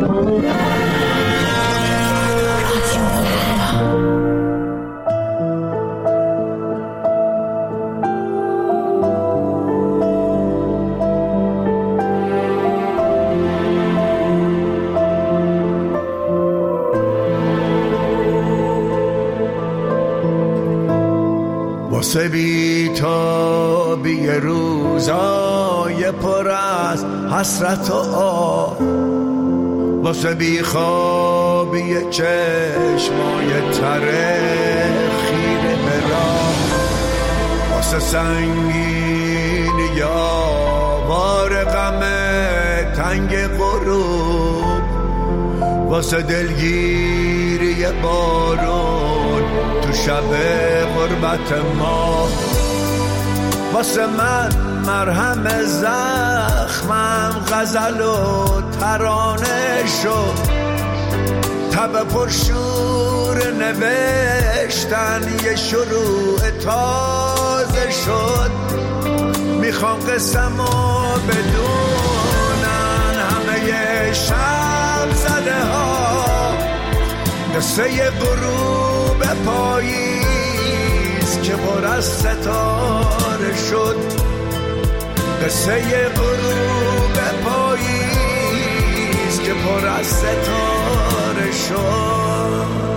واسه بی تابی روزای پر از حسرت و آه، واسه بی خوابی چشمای تره خیره به راه، واسه سنگینی آوار غم تنگ غروب، واسه دلگیری بارون تو شب غربت ما، واسه من مرهم زخمم غزل و ترانه شد، تب پرشور نوشتن یه شروع تازه شد. میخوام قسمو بدونن همه شب زده ها، قصه غروب پاییز که پر از ستاره شد، قصه غروب پاییز که پر از ستاره شد.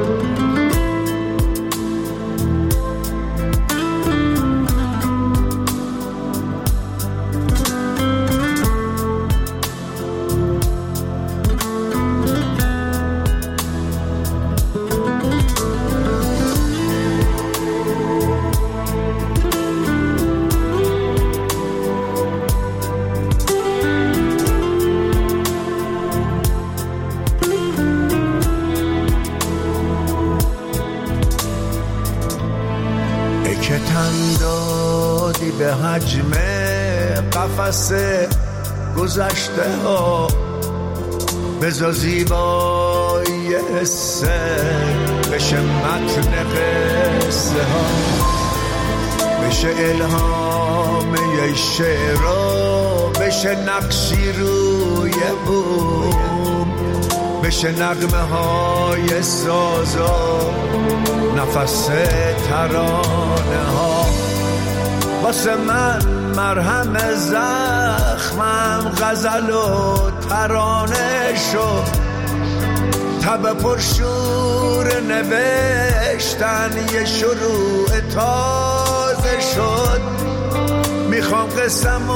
که تن دادی به حجم قفس گذشته ها، بذار زیبایی حسه بشه متن قصه ها، بشه الهام یه شعرها، بشه نقشی روی بوم، بشه نغمه های سازا نفس ترانه ها. واسه من مرهم زخمم غزل و ترانه شد، تب پرشور نوشتن یه شروع تازه شد. میخوام قسمو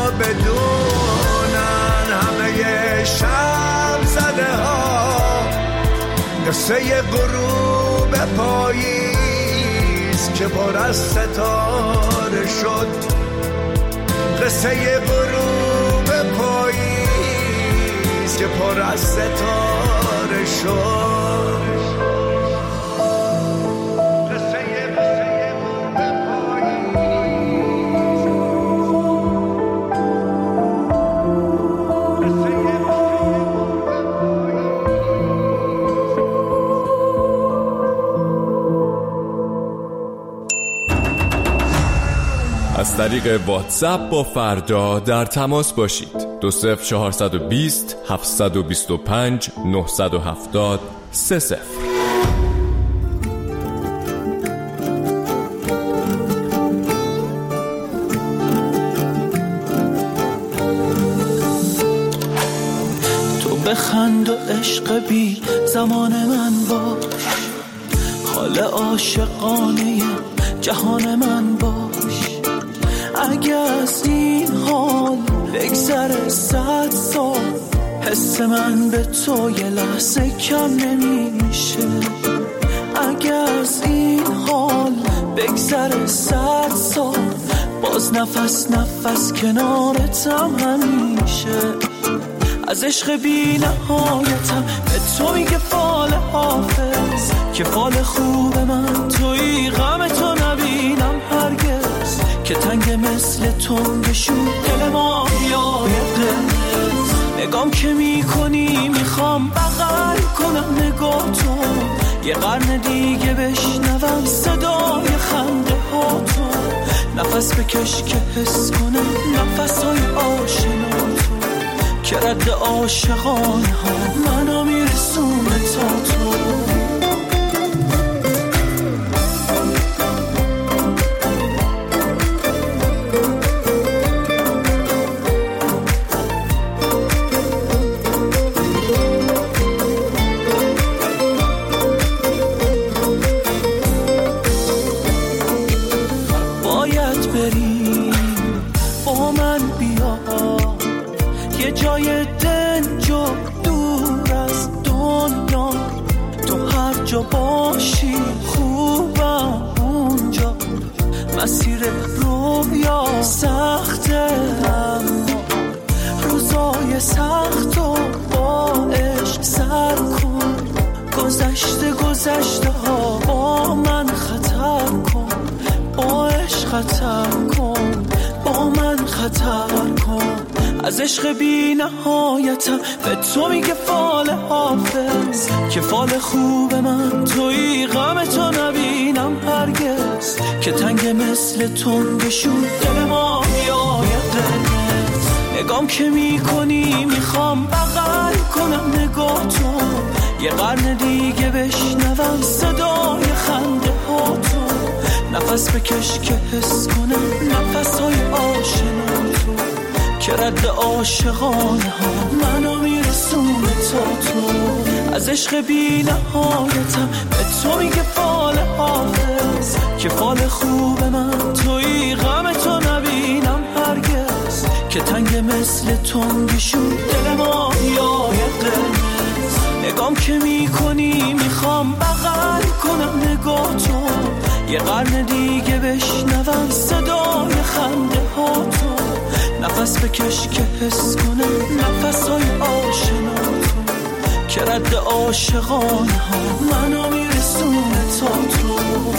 بدونن همه شب زده ها، قصه غروب پاییز که پر از ستاره شد، قصه غروب پاییز که پر از ستاره شد. از طریق واتساپ با فردا در تماس باشید. 20420 725 970 30. تو بخند و عشق بی زمان من باش، حال عاشقانه جهان من باش. اگه از این حال بگذره 100 سال، حس من به تو یه لحظه کم نمیشه. اگه از این حال بگذره 100 سال، باز نفس نفس کنارتم همیشه. از عشق بی نهایتم به تو میگه فال حافظ، که فال خوب من توی غم تو نبینم هرگز، که تنگ مثل تو بشون دل ما یای قرمز. نگام که میکنی میخوام بغل کنم نگاه تو، یه قرن دیگه بشنوم صدای خنده ها تو. نفس بکش که حس کنم نفس های آشنا تو، که رد عاشقانه ها منو میرسونه تا تو. باید بریم با من بیا یه جای دنج و دور از دنیا، تو هر جا باشی خوبم اونجا. مسیر رویا سخته اما روزای سخت و با عشق سر کن. گذشته ها با من خطر کن، با عشق خطر کن، با من خطر کن. از عشق بی نهایتم به تو میگه فال حافظ، که فال خوب من توی غم تو نبینم هرگز. که تنگ مثل تنگشون دل ما میای قرمز. نگام که میکنی میخوام بغل کنم نگاه تو، یه قرن دیگه بشنوم صدای خنده ها تو. نفس بکش که حس کنم نفسهای آشنا تو، که رد عاشقانه ها منو میرسونه تا تو. از عشق بی نهایتم به تو میگه فال حافظ، که فال خوب من توی غم تو نبینم هرگز. که تنگ مثل تنگشون دل ما یای قرمز. نگام که میکنی میخوام بغل کنم نگاه تو، یه قرن دیگه بشنوم صدای خنده ها تو. نفس بکش که حس کنم نفسهای آشنا تو، که رد عاشقانه ها منو میرسونه تا تو.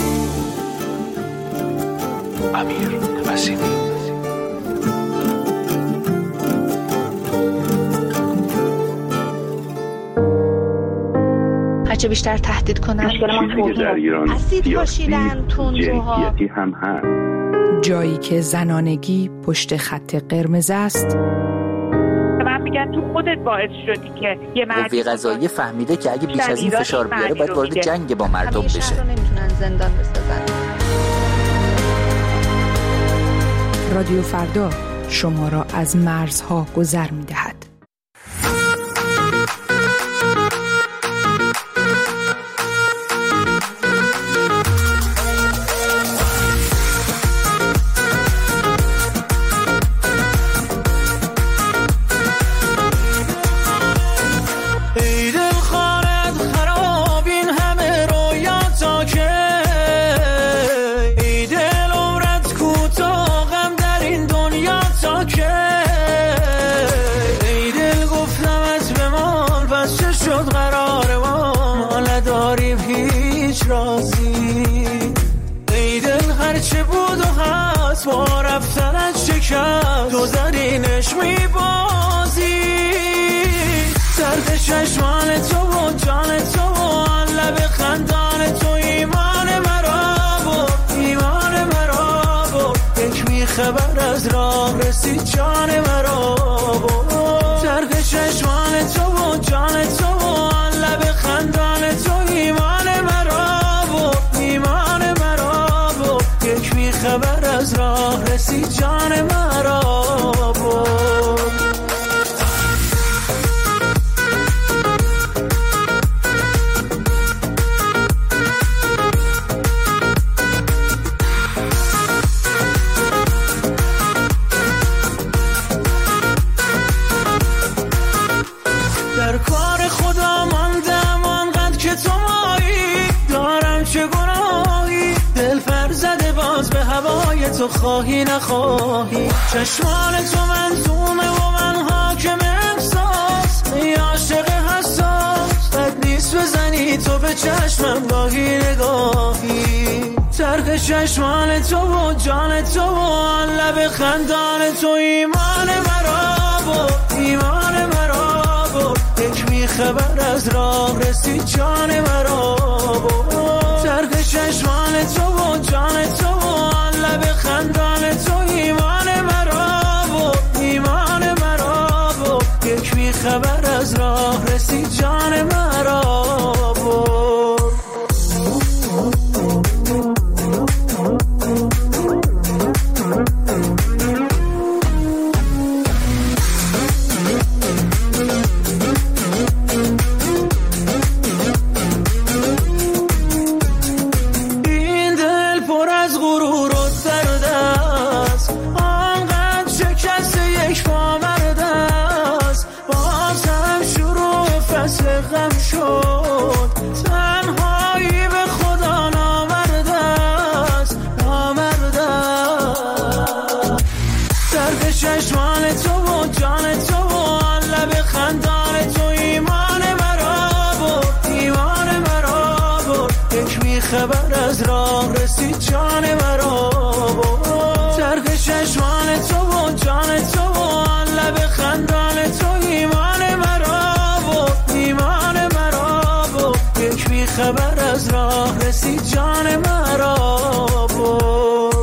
امیر وسیمی. هرچه بیشتر تهدید کنن اسید پاشیدن تندروها هم هست. جایی که زنانگی پشت خط قرمز است. من میگم تو خودت باعث شدی که یه قوه قضاییه فهمیده که اگه بیش از این فشار بیاره باید وارد جنگ با مردم بشه. همیشه رو نمیتونن زندان بسازن. رادیو فردا شما را از مرزها گذر می‌دهد. با رفتنت شکست تو زرینش میبازی. درد چشمان تو و جان تو و لب خندان تو ایمان مرا بود، ایمان مرا بود. یک میخبر از راه رسید جان مرا بود. درد چشمان تو و جان تو و لب خندان تو ایمان مرا بود، ایمان مرا بود. یک میخبر از راه رسید جان مرا بود. در کار خدا ماندم آنقدر که تو مایی. دارم چه گناهی دل پر زده باز به هوای تو، خواهی نخواهی. چشمان تو منظومه و من حاکم احساس. ای عاشق حساس بد نیست بزنی تو به چشمم گاهی نگاهی. ترک چشمان تو و جان تو و لب خندان تو ایمان مرا بود، ایمان مرا بود. یک میخبر از راه رسید جان مرا بود. ترک چشمان تو و جان تو و لب خندان تو ایمان مرا بود، ایمان مرا بود. یک راه رسید جان مرا برد. این دل پر از غرور و درد است، آنقدر شکست یک پامرد است. باز هم شروع فصل غم شد، تنهایی به خدا نامرد است، نامرد است. درد چشمان تو و جان تو و آن لب خندان تو ایمان مرا برد، ایمان مرا برد. یک بیخبر از راه رسید جان مرا برد. درد چشمان تو و جان تو و آن لب خندان تو ایمان مرا برد، ایمان مرا برد. یک بیخبر از راه رسید جان مرا برد.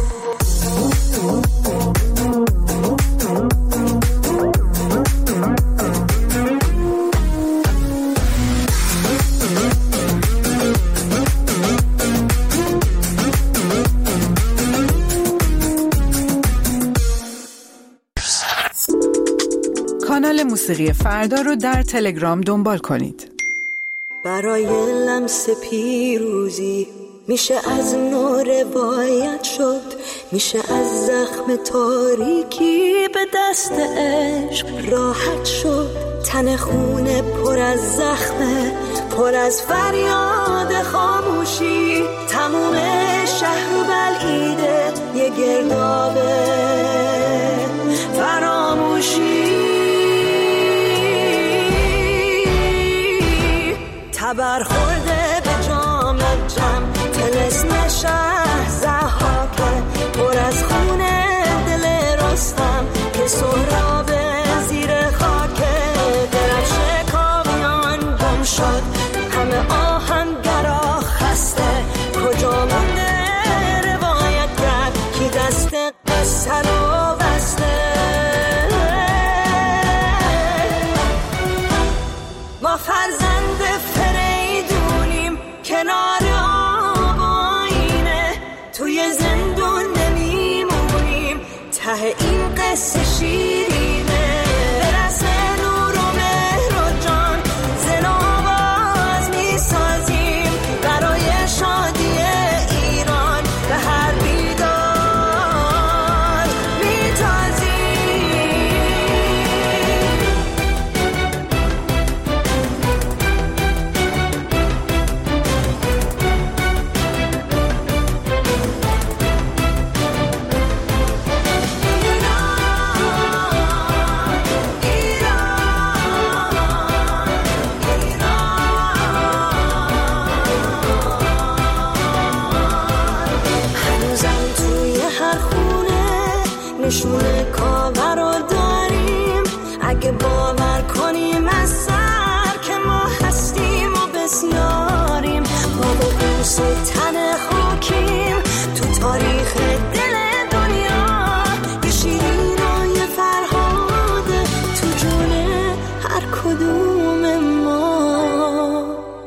کانال موسیقی فردا رو در تلگرام دنبال کنید. برای لمس پیروزی میشه از نو روایت شد، میشه از زخم تاریکی به دست عشق راحت شد. تن خونه پر از زخمه، پر از فریاد خاموشی. تموم شهر و بلعیده یه گردابه فراموشی. تبر خورده به جام جم، تلسم شهر زحاکه. پر از خونه دل رستم که سهراب زیر خاکه. درفش کامیان گم شد، همه آهنگرا خسته. کجا مونده روایت کرد کی دست قصه رو بسته. ما فرزند فریدونیم کنار آب آینه. توی زندون نمیمونیم، ته این قصه شیرینه. برسه نور و مهر و جان، زن آواز میسازیم برای شادی ایران. به هر بیدار میتازیم. نشونه کاور رو داریم، اگه باور کنیم از سر که ما هستیم و بسیاریم. ما با بوس تن خاکیم تو تاریخ دل دنیا. یه شیرین و یه فرهاده تو جون هر کدوم ما.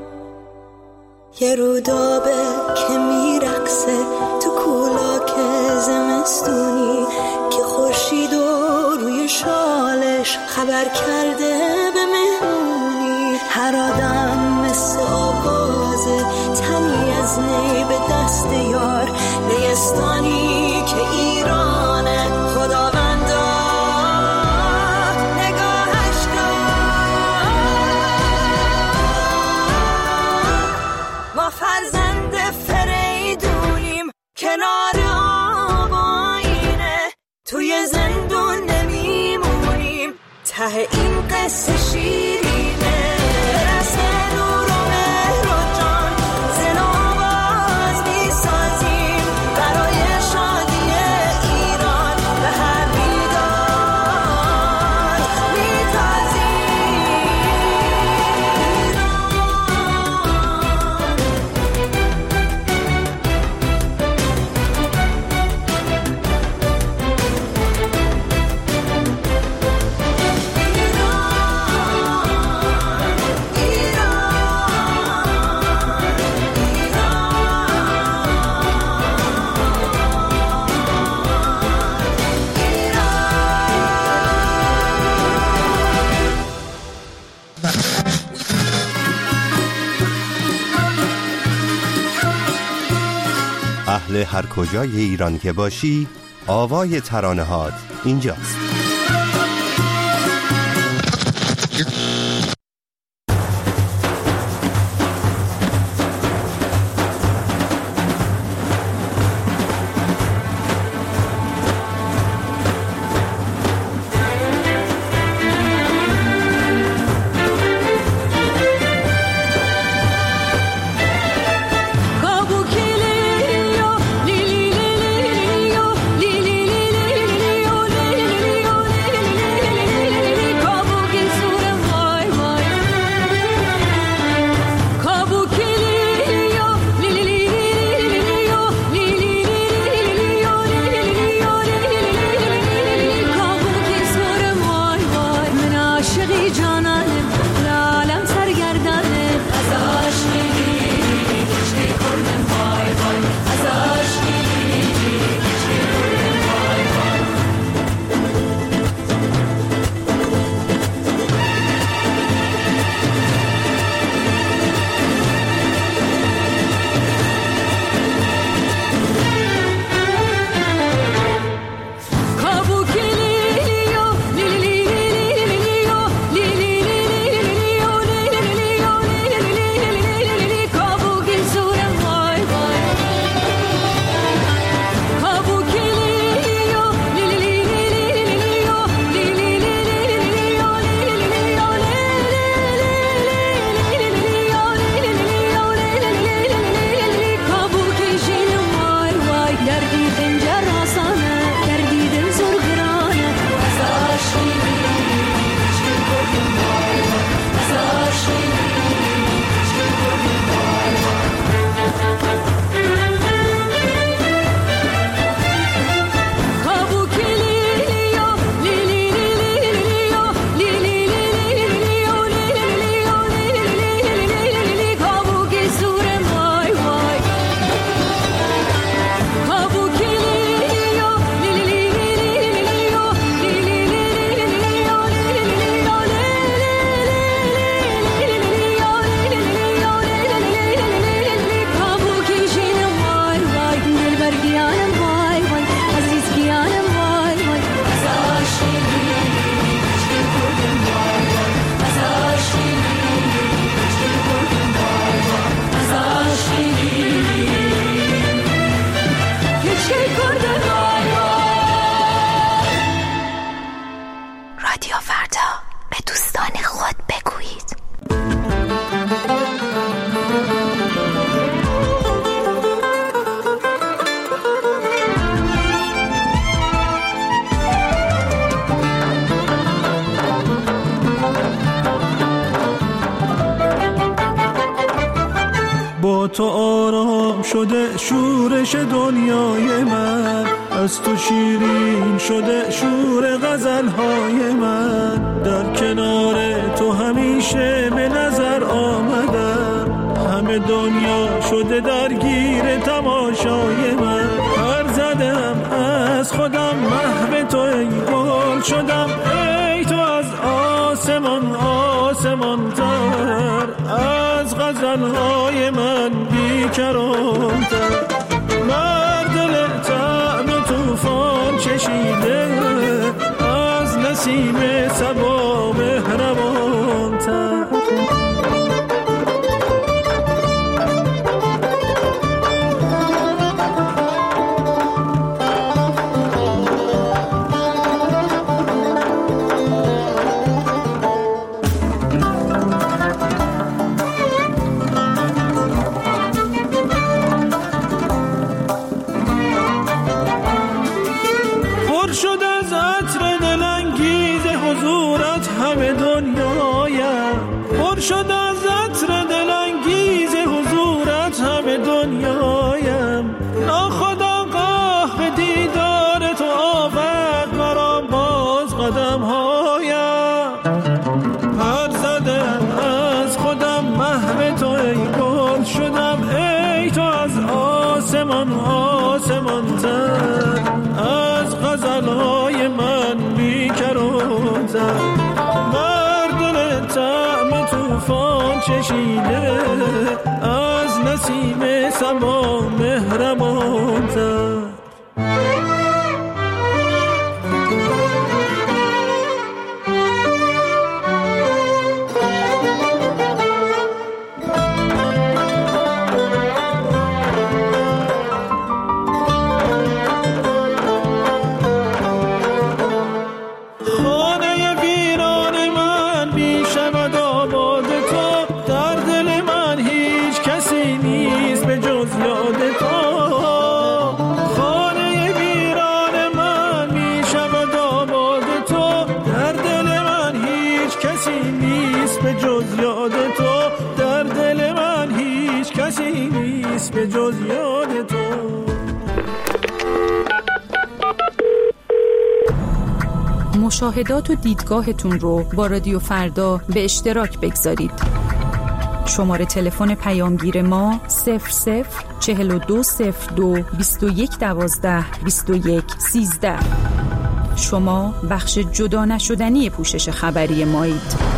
یه رودابه که میرقصه تو کولاک زمستونی، که خورشید و روی شالش خبر کرده به مهمونی. هر آدم مثل آغازه، تنی از نی به دست یار. نیستانی که ایرانه، خداوندا نگاهش کن. ما فرزند فریدونیم کنار آب آینه. توی زندون نمیمونیم، ته این قصه شیرینه. برسه نور و مهر و جان، زن آواز میسازیم برای شادی ایران. به هر بیدار میتازیم. هر کجای ایران که باشی، آوای ترانه‌هات اینجاست. تو آرام شده شورش دنیای من، از تو شیرین شده شور غزلهای من. در کنار تو همیشه به نظر آمدم، همه دنیا شده درگیر تماشای من. پر زدم از خودم محو تو ای گل شدم، ای تو از آسمان آسمان تر، از غزلهای من بیکران‌تر. بر دل طعم طوفان چشیده، از نسیم صبا مهربان‌تر. شد از عطر دلانگیز حضورت همه دنیایم. ناخودآگاه به دیدار تو آورد مرا باز قدمهایم. پر زدم از خودم محو تو ای گل شدم، ای تو از آسمان آسمان تر، از غزلهای من بیکران‌تر. طعم طوفان چشیده، از نسیم سما مهربان تر. مشاهدات و دیدگاهتون رو با رادیو فردا به اشتراک بگذارید. شماره تلفن پیامگیر ما 004202 2112 2113. شما بخش جدا نشدنی پوشش خبری مایید.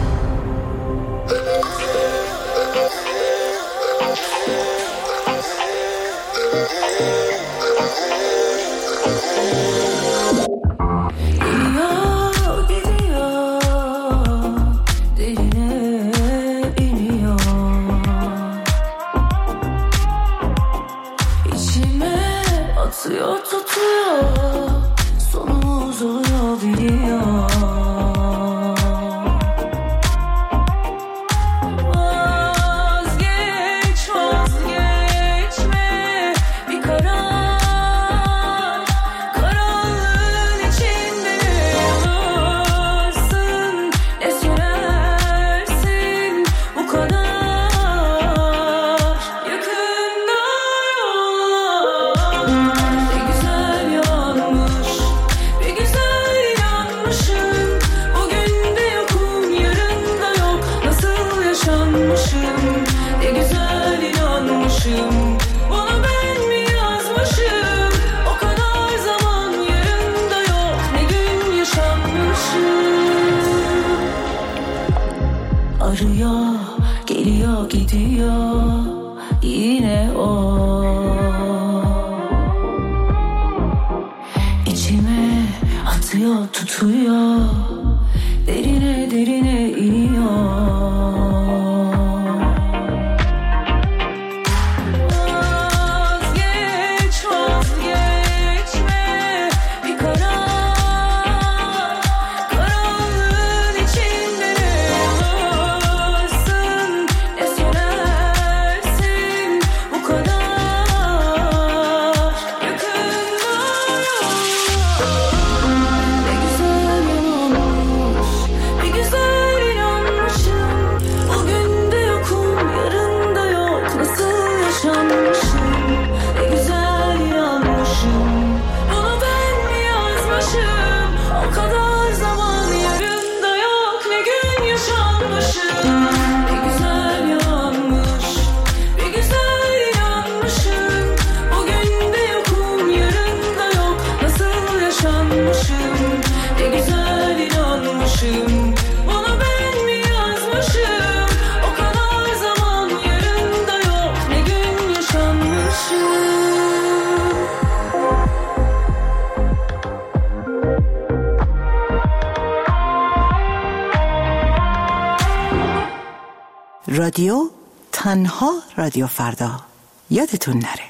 رادیو تنها رادیو فردا، یادتون نره.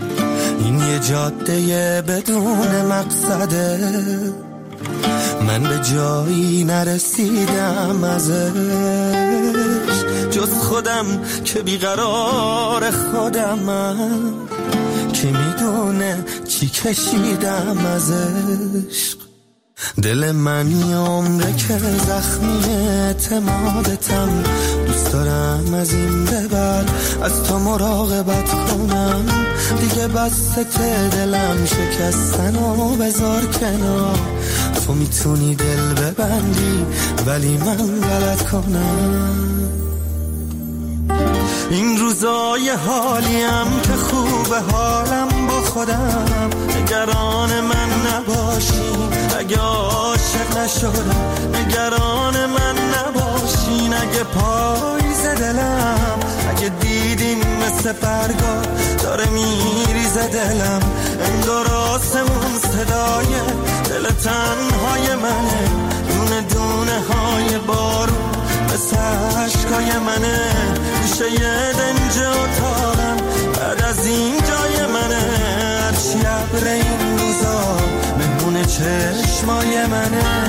این یه جاده بدون مقصده، من به جایی نرسیدم ازش، جز خودم که بیقرار خودمم، کی میدونه چی کشیدم ازش. دل من یه عمره که زخمی اعتمادتم، دوست دارم از این به بعد از تو مراقبت کنم، دیگه بسته دلم شکستن و بذار کنار، تو میتونی دل ببندی ولی من غلط کنم. این روزای حالیم که خوبه حالم با خودم، نگران من نباشی اگه عاشق نشدم، نگران من نباشین اگه پاییز دلم، اگه دیدیم مثل برگا داره میریزه دلم، انگار آسمون صدای دل تنهای منه، دونه دونه های بارون مثل عشقای منه، میشه یه دنج اتاقم بعد از این جای منه، هرچی ابر این روزا مهمون چشمای منه.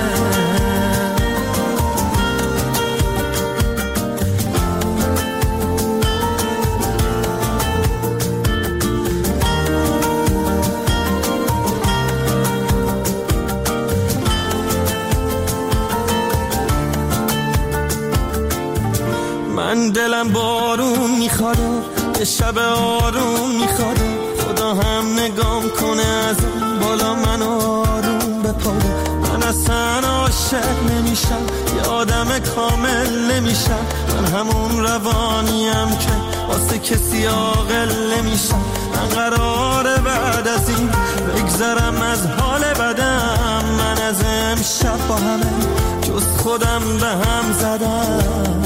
من دلم بارون میخواد، یه شب آروم میخواد، خدا هم نگام کنه از بالا من آروم بپاره. من اصلا عاشق نمیشم، یه آدم کامل نمیشم، من همون روانیم که واسه کسی عاقل نمیشم. من قراره بعد از این بگذرم از حال بدم، من از امشب با همه جز خودم به هم زدم.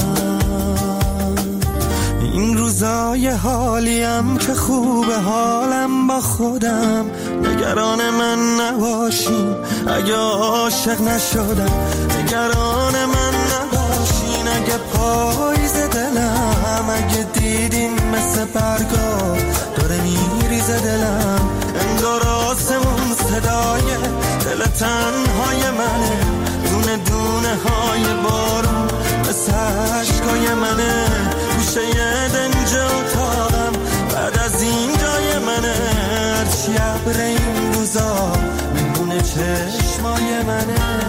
این روزای حالیم که خوبه حالم با خودم، نگران من نباشین اگه عاشق نشدم، نگران من نباشین اگه پاییز دلم، اگه دیدین مثل برگا داره میریزه دلم، انگار آسمون صدای دل تنهای منه، دونه دونه های بارون مثل عشقای منه، میشه یه دنج اتاقم بعد از این جای منه، هرچی ابر این روزا مهمون چشمای منه.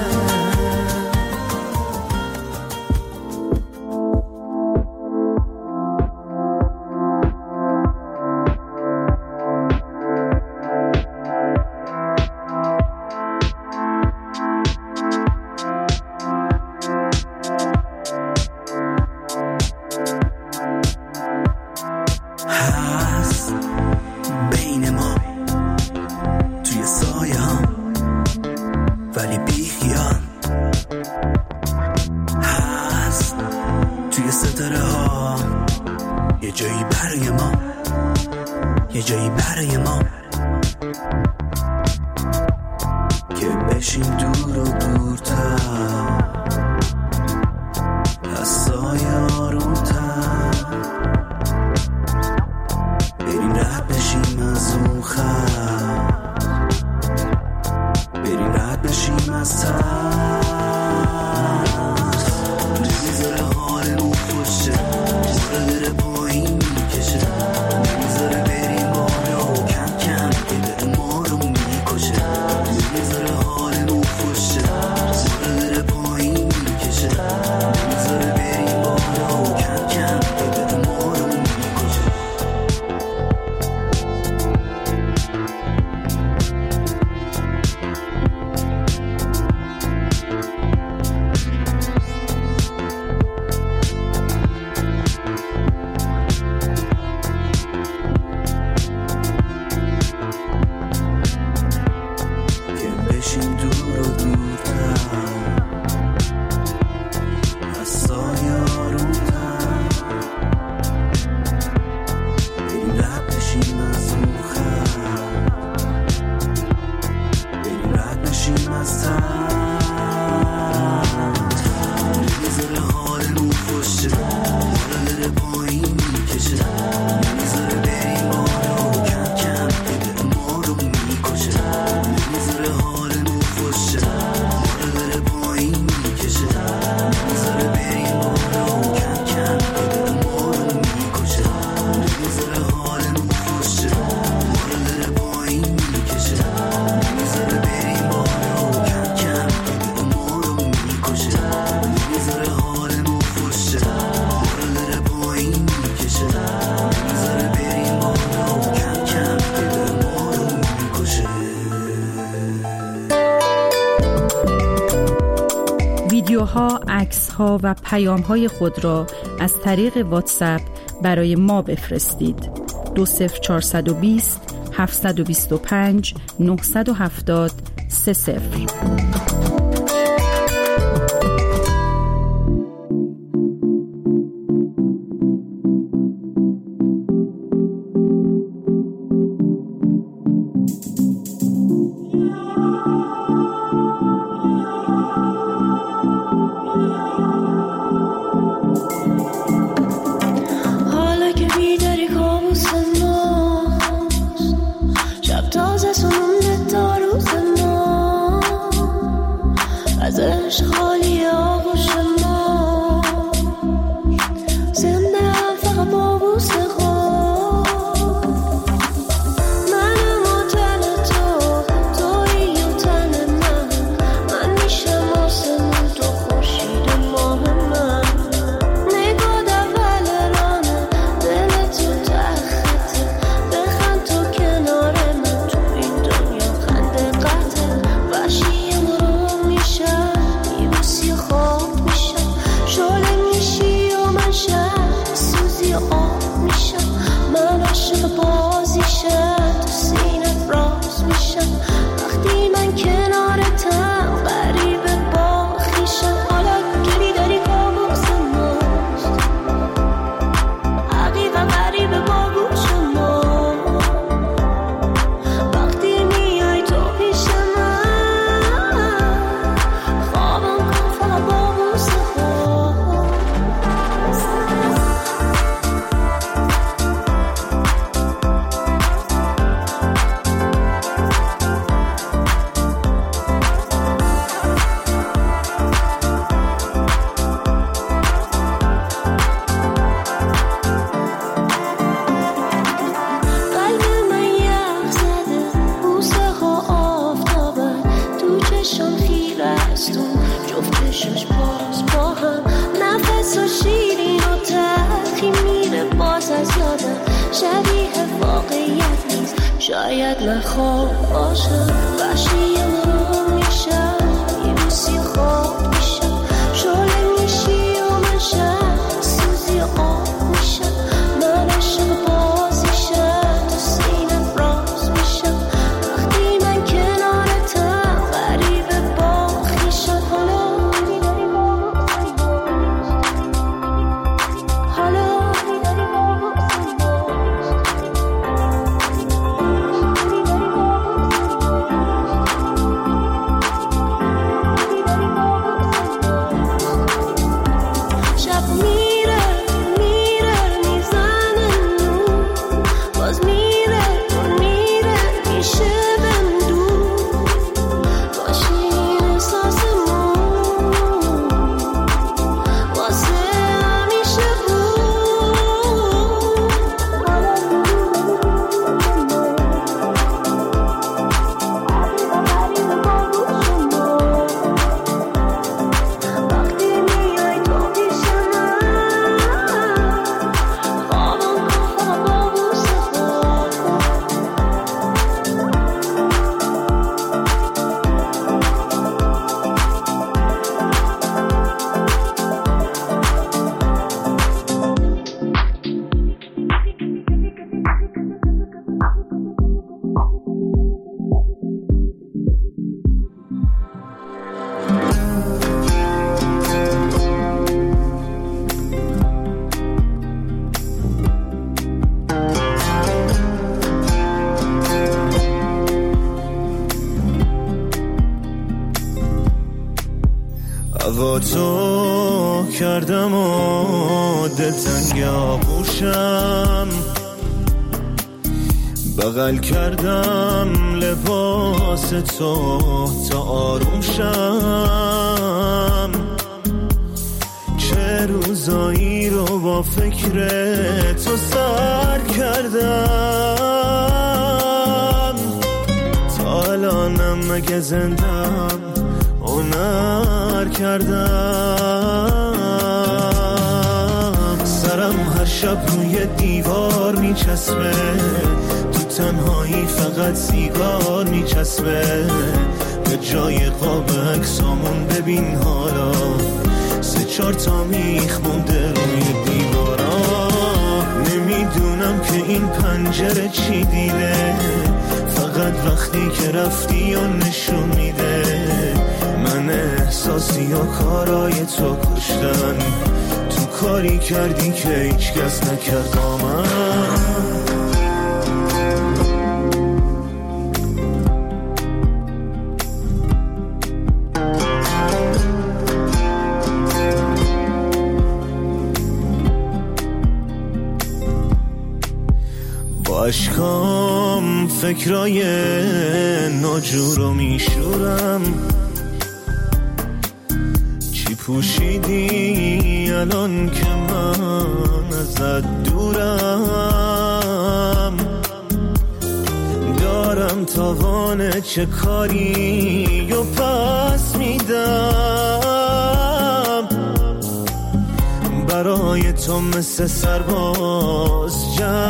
ویدیوها، عکس‌ها و پیام‌های خود را از طریق واتساپ برای ما بفرستید. 20420 725 970 30. شبیه واقعیت نیست، شاید من خواب باشم، وحشی مرور میشم، میبوسی خواب میشم، شعله میشی و من شب سوزی آب میشم، من عشق باز میشم، تو سینم راز میشم، وقتی من کنارتم غریبه با خویشم. هوا تو کردم و دلتنگ آغوشم، بغل کردم لباس تو تا آروم شم، چه روزایی رو با فکر تو سر کردم، تا الانم مگه زندم هنر کردم، سرم هر شب روی دیوار میچسبه، تو تنهایی فقط سیگار میچسبه، به جای قاب عکسامون ببین حالا 3-4 تا میخ مونده روی دیوارا، نمیدونم که این پنجره چی دیده، فقط وقتی که رفتی و نشون میده، من احساسی و کارای تو کشتن، تو کاری کردی که هیچ کس نکرد با من. با اشکام فکرای ناجور رو میشورم، چی پوشیدی الان که من ازت دورم، دارم تاوان چه کاری و پس میدم، برای تو مثل سرباز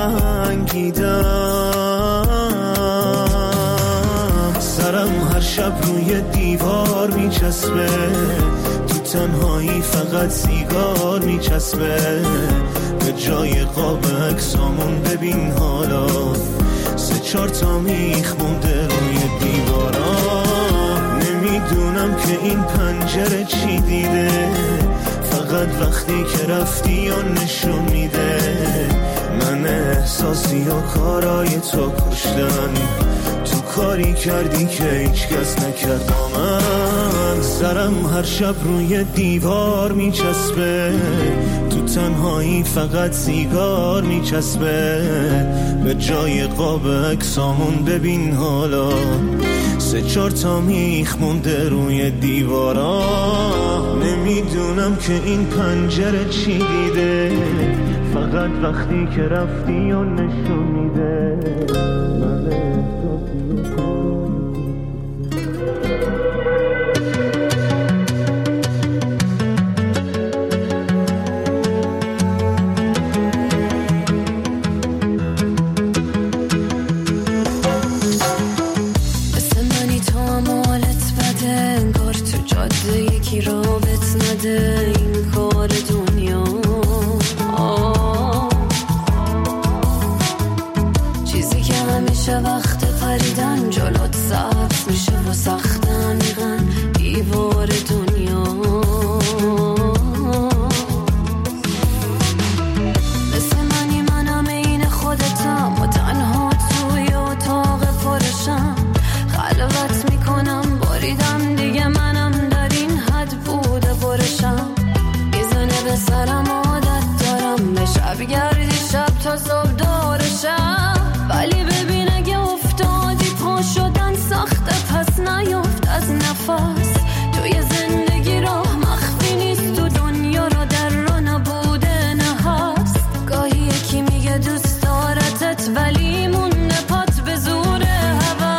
جنگیدم، سرم هر شب روی دیوار میچسبه، تو تنهایی فقط سیگار میچسبه، به جای قاب عکسامون ببین حالا 3-4 تا میخ مونده روی دیوارا، نمیدونم که این پنجره چی دیده، فقط وقتی که رفتی و نشون میده، من احساسی و کارای تو کشتن، تو کاری کردی که هیچ کس نکرد با من، سرم هر شب روی دیوار میچسبه، تو تنهایی فقط سیگار میچسبه، به جای قاب عکسامون ببین حالا 3-4 تا میخ مونده روی دیوارا، نمیدونم که این پنجره چی دیده، فقط وقتی که رفتی و نشون میده، من احساسی و گردی شب تا صبح دورشم، ولی ببین اگه افتادی پا شدن سخته، پس نیفت از نفس. توی زندگی راه مخفی نیست، تو دنیا را در را نبوده نه هست. گاهی یکی میگه دوست دارتت ولی مونده پات به زور هوا.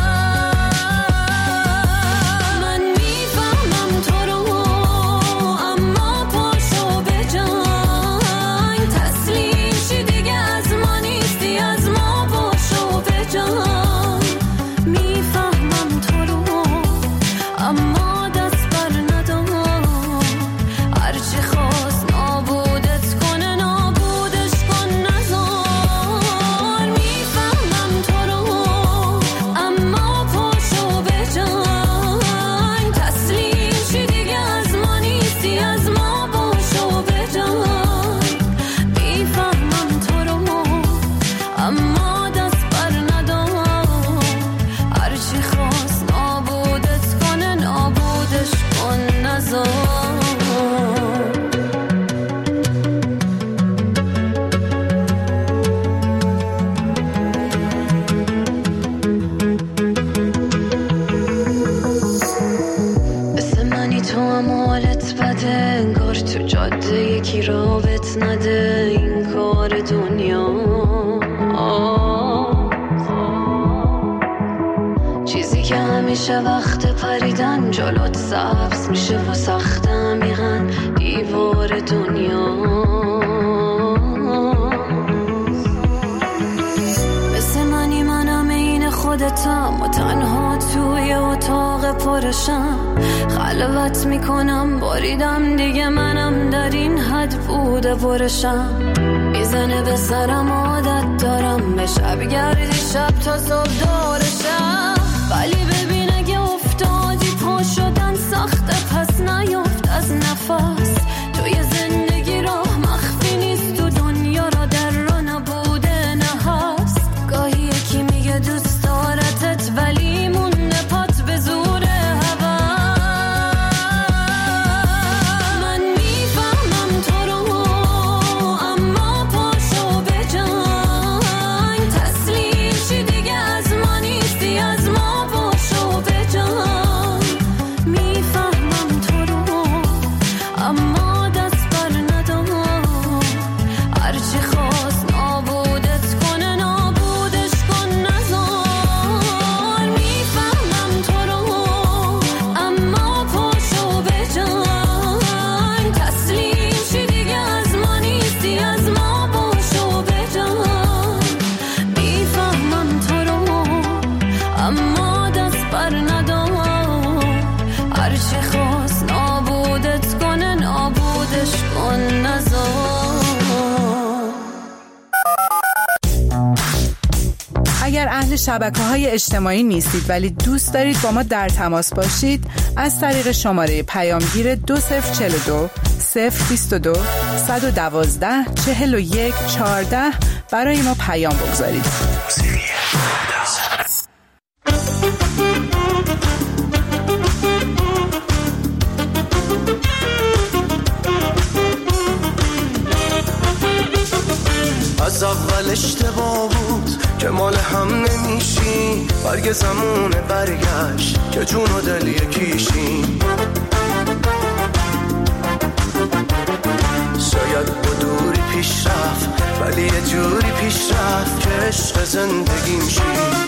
من میفهمم تو رو اما پاشو به جای، تسلیم شی دیگه از ما نیستی، از ما پاشو به جای. میفهمم تو رو اما دست بر ندار، هرچی خواست نابودت کنه نابودش کن نزار. میفهمم تو رو اما پاشو به جای، تسلیم شی دیگه از ما نیستی، از ما پاشو به جای. میفهمم تو رو اما دست بر ندار، هرچی خواست نابودت کنه نابودش کن نزار. مثل منی تو هم حالت بده، انگار تو جاده یکی رابط نده. این کار دنیا چیزی که همیشه وقت پریدن جلوت سبز میشه و سخت عمیقاً دیوار دنیا. مثل منی منم این خودتم و تنها توی اتاق پرشم، خلوت میکنم باریدم دیگه منم در این حد بوده برشم. میزنه به سرم عادت دارم به شب گردی شب تا صبح دورشم، ولی ببین اگه افتادی پا شدن سخته، پس نیفت از نفس. توی زندگی راه مخفی نیست، تو دنیا را در را نبوده نه هست. گاهی یکی میگه دوست دارتت ولی مونده پات به زور هوا. من میفهمم تو رو اما پاشو به جای، تسلیم شی دیگه از ما نیستی، از ما پاشو به جای. میفهمم تو رو اما دست بر ندار، هرچی خواست نابودت کنه نابودش کن نزار. میفهمم تو رو اما پاشو به جای، تسلیم شی دیگه از ما نیستی، از ما پاشو به جای. میفهمم تو رو اما دست بر ندار، هرچی خواست نابودت کنه نابودش کن نزار. اگر اهل شبکه‌های اجتماعی نیستید ولی دوست دارید با ما در تماس باشید، از طریق شماره پیامگیر 2042 022 112 41 14 برای ما پیام بگذارید. از اول اشتباه بود که مال هم نمیشیم، برگ زمونه برگشت که جون و دل یکیشیم. شاید با دوری پیش رفت ولی یه جوری پیش رفت که عشق زندگیم شیم.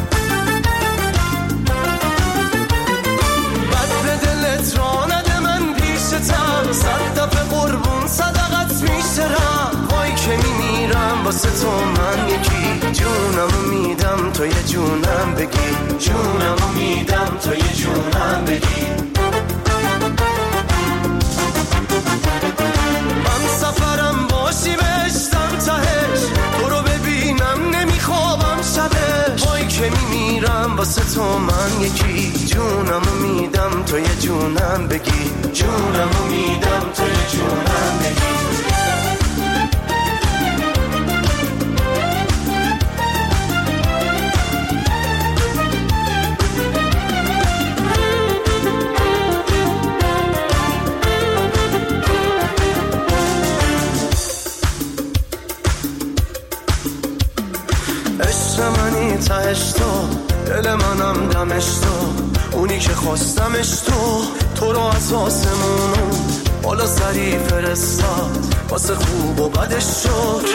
بد به دلت را نده من پیشتم، 100 دفعه قربون صدقت میشترم. وای که میمیرم واسه تو من یکی، جونمو میدم تو یه جونم بگی، جونمو میدم تو یه جونم بگی. من سفرم باشی بهشتم تهش، تو رو ببینم نمیخوابم شبش. وای که میمیرم واسه تو من یکی، جونمو میدم تو یه جونم بگی، جونمو میدم تو یه جونم بگی. عطر منی تهش تو، دل منم دمش تو، اونی که خواستمش تو رو از آسمونو بالا سری فرستاد، واسه خوب و بدش شد.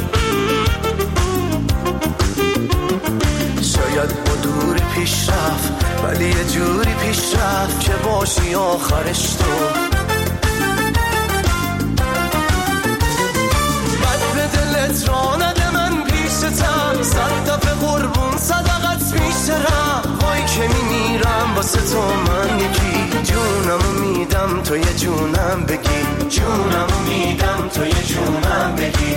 شاید با دوری پیش رفت ولی یه جوری پیش رفت که باشی آخرش تو. بد به دلت را نده من پیشتم، 100 دفعه قربون صدقت میشرم. وای که میمیرم واسه تو من یکی، جونمو میدم تو یه جونم بگی، جونمو میدم تو یه جونم بگی.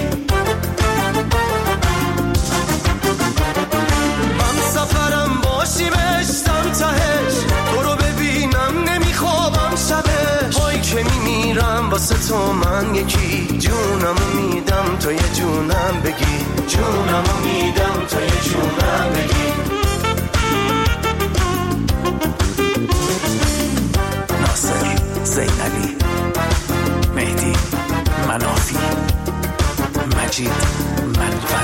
من سفرم باشی بهشتم تهش، تو رو ببینم نمیخوابم شبش. وای که میمیرم واسه تو من یکی، جونمو میدم تو یه جونم بگی، جونمو میدم تو یه جونم بگی. ناصر، زینبی، مهدی، منافی، مجید، منفعل.